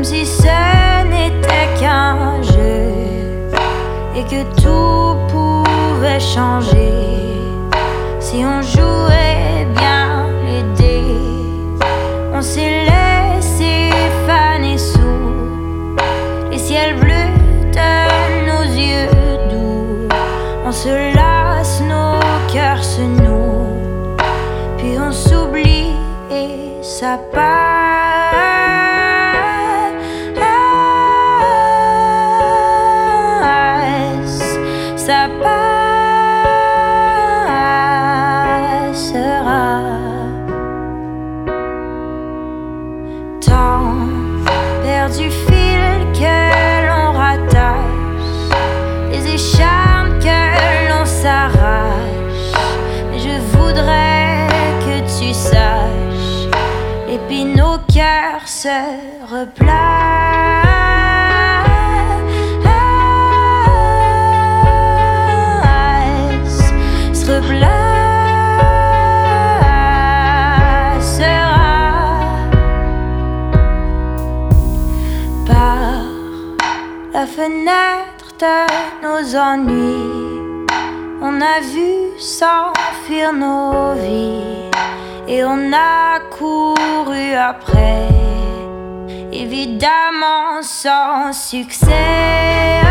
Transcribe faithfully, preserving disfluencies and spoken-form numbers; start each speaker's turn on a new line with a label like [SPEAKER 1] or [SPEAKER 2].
[SPEAKER 1] si ce n'était qu'un jeu et que tout pouvait changer si on jouait bien les dés. On s'est laissé faner sous les ciels bleus de nos yeux doux. On se lasse, nos cœurs se nouent, puis on s'oublie et ça passe. Ça passera. Tant perdu fil que l'on rattache, les écharpes que l'on s'arrache. Mais je voudrais que tu saches, et puis nos cœurs se replacent. Placera par la fenêtre de nos ennuis. On a vu s'enfuir nos vies et on a couru après, évidemment sans succès.